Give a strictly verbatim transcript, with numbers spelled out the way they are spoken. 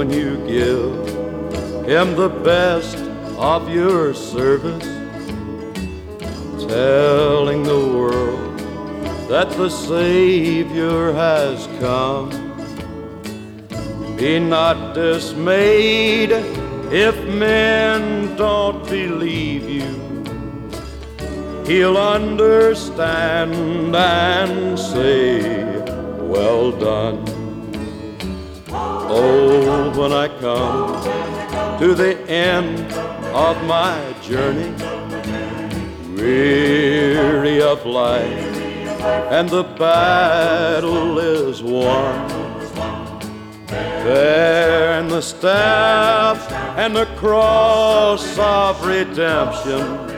when you give Him the best of your service, telling the world that the Savior has come. Be not dismayed if men don't believe you. He'll understand and say, well done. Oh, when I come to the end of my journey, weary of life, and the battle is won, there in the staff and the cross of redemption,